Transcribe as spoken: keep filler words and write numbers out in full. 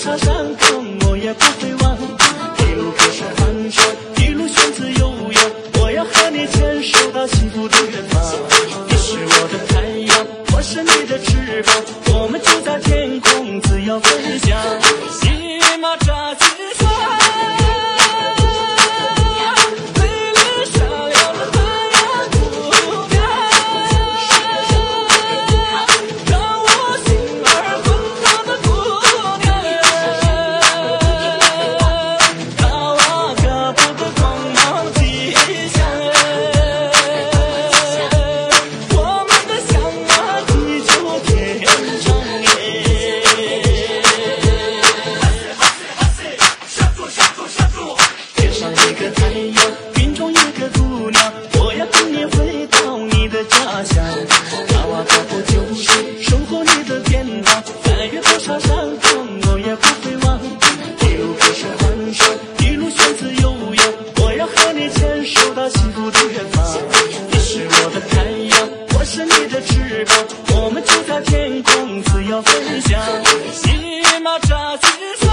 少伤痛，我也不会忘。一路歌声欢唱，一路选择悠扬，我要和你牵手到幸福的远方。你是我的太阳，我是你的翅膀，我们就在天空自由飞翔。一马扎起船，美丽闪亮的太阳姑娘，让我心儿滚烫的姑娘，卡瓦卡布的光芒吉祥，我们的相爱地久天长。天上一个太阳，云中一个姑娘，我要跟你回到你的家乡。卡瓦卡布就是守护你的天堂，再遇多少伤痛，我也不会忘。一路歌声欢唱，一路选择悠扬，我要和你牵手到幸福的远方。你是我的太阳，我是你的翅膀，我们就在天空自由飞翔。一马扎起船。